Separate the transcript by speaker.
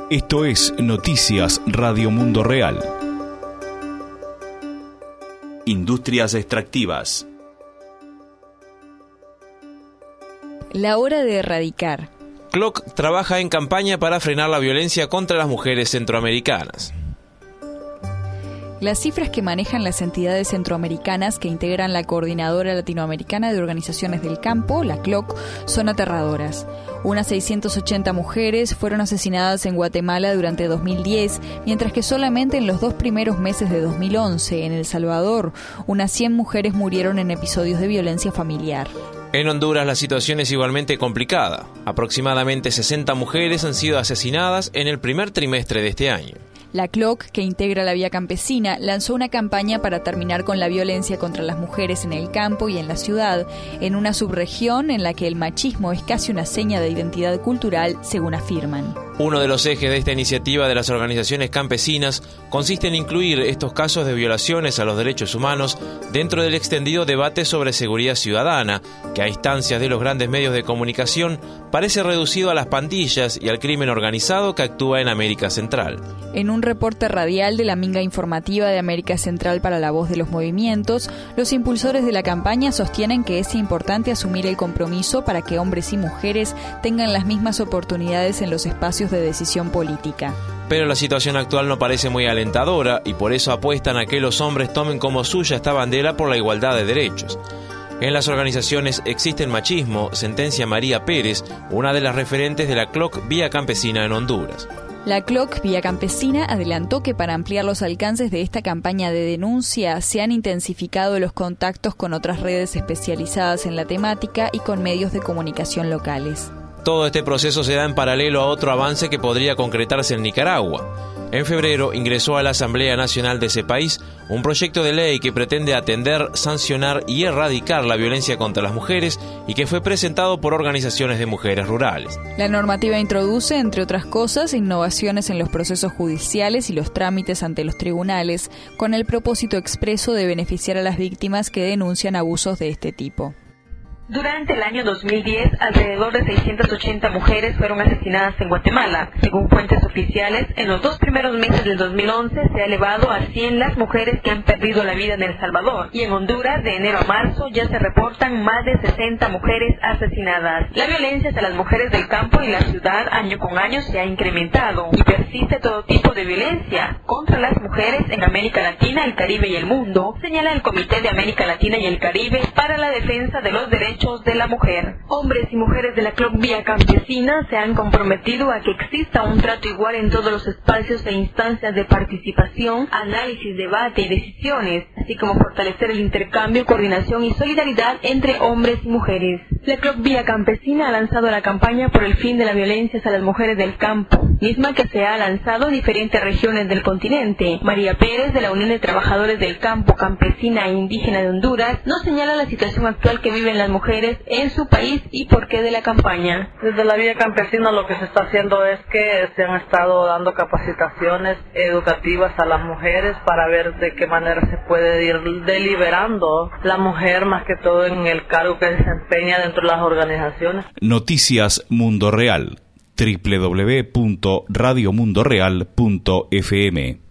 Speaker 1: Esto es Noticias Radio Mundo Real. Industrias extractivas.
Speaker 2: La hora de erradicar.
Speaker 3: CLOC trabaja en campaña para frenar la violencia contra las mujeres centroamericanas.
Speaker 2: Las cifras que manejan las entidades centroamericanas que integran la Coordinadora Latinoamericana de Organizaciones del Campo, la CLOC, son aterradoras. Unas 680 mujeres fueron asesinadas en Guatemala durante 2010, mientras que solamente en los 2 primeros meses de 2011, en El Salvador, unas 100 mujeres murieron en episodios de violencia familiar.
Speaker 3: En Honduras la situación es igualmente complicada. Aproximadamente 60 mujeres han sido asesinadas en el primer trimestre de este año.
Speaker 2: La CLOC, que integra la Vía Campesina, lanzó una campaña para terminar con la violencia contra las mujeres en el campo y en la ciudad, en una subregión en la que el machismo es casi una seña de identidad cultural, según afirman.
Speaker 3: Uno de los ejes de esta iniciativa de las organizaciones campesinas consiste en incluir estos casos de violaciones a los derechos humanos dentro del extendido debate sobre seguridad ciudadana, que a instancias de los grandes medios de comunicación parece reducido a las pandillas y al crimen organizado que actúa en América Central.
Speaker 2: En un reporte radial de la Minga Informativa de América Central para la Voz de los Movimientos, los impulsores de la campaña sostienen que es importante asumir el compromiso para que hombres y mujeres tengan las mismas oportunidades en los espacios de decisión política.
Speaker 3: Pero la situación actual no parece muy alentadora y por eso apuestan a que los hombres tomen como suya esta bandera por la igualdad de derechos. En las organizaciones existe el machismo, sentencia María Pérez, una de las referentes de la CLOC Vía Campesina en Honduras.
Speaker 2: La CLOC Vía Campesina adelantó que para ampliar los alcances de esta campaña de denuncia se han intensificado los contactos con otras redes especializadas en la temática y con medios de comunicación locales.
Speaker 3: Todo este proceso se da en paralelo a otro avance que podría concretarse en Nicaragua. En febrero ingresó a la Asamblea Nacional de ese país un proyecto de ley que pretende atender, sancionar y erradicar la violencia contra las mujeres y que fue presentado por organizaciones de mujeres rurales.
Speaker 2: La normativa introduce, entre otras cosas, innovaciones en los procesos judiciales y los trámites ante los tribunales, con el propósito expreso de beneficiar a las víctimas que denuncian abusos de este tipo.
Speaker 4: Durante el año 2010, alrededor de 680 mujeres fueron asesinadas en Guatemala. Según fuentes oficiales, en los 2 primeros meses del 2011 se ha elevado a 100 las mujeres que han perdido la vida en El Salvador. Y en Honduras, de enero a marzo, ya se reportan más de 60 mujeres asesinadas. La violencia hacia las mujeres del campo y la ciudad año con año se ha incrementado y persiste todo tipo de violencia contra las mujeres en América Latina, el Caribe y el mundo, señala el Comité de América Latina y el Caribe para la Defensa de los Derechos de la Mujer. Hombres y mujeres de la CLOC Vía Campesina se han comprometido a que exista un trato igual en todos los espacios e instancias de participación, análisis, debate y decisiones, así como fortalecer el intercambio, coordinación y solidaridad entre hombres y mujeres. La CLOC Vía Campesina ha lanzado la campaña por el fin de la violencia hacia las mujeres del campo, misma que se ha lanzado en diferentes regiones del continente. María Pérez, de la Unión de Trabajadores del Campo, Campesina e Indígena de Honduras, nos señala la situación actual que viven las mujeres en su país y por qué de la campaña.
Speaker 5: Desde la Vía Campesina lo que se está haciendo es que se han estado dando capacitaciones educativas a las mujeres para ver de qué manera se puede ir deliberando la mujer, más que todo en el cargo que desempeña dentro de las organizaciones.
Speaker 1: Noticias Mundo Real. www.radiomundoreal.fm